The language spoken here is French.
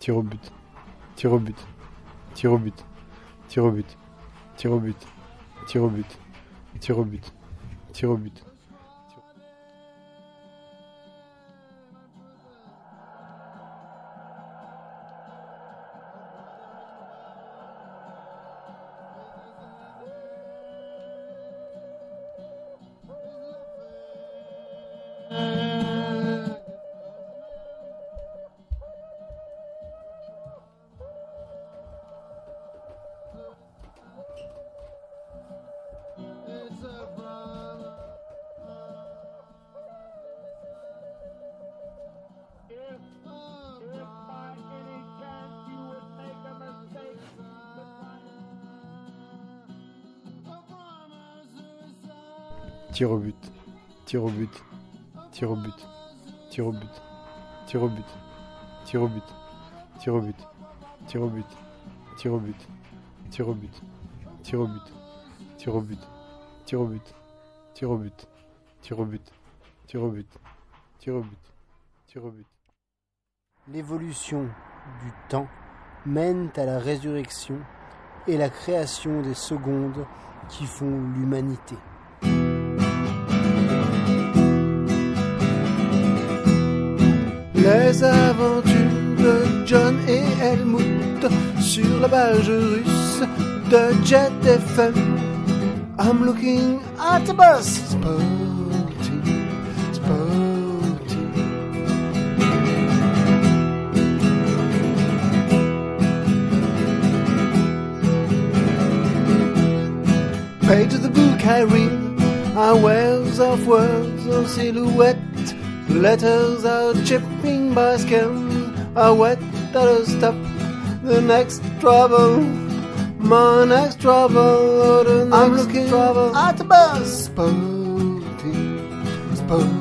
tir au but, tir au but, tir au but, tir au but, tir au but, tir au but, tir au but, tir au but. Tir au but, tir au but, tir au but, tir au but, tir au but, tir au but, tir au but, tir au but, tir au but, tir au but, tir au but, tir au but, tir au but, tir au but, tir au but, tir au but, tir au but, tir au but. L'évolution du temps mène à la résurrection et la création des secondes qui font l'humanité. Les aventures de John et Helmut sur la page russe de Jet FM. I'm looking at the bus. Spotting, spotting. Page of the book I read are wells of words of silhouette. The letters are chipping by skin, are wet that'll stop the next trouble. My next trouble, or the next trouble. At the bus, spotting, spotting.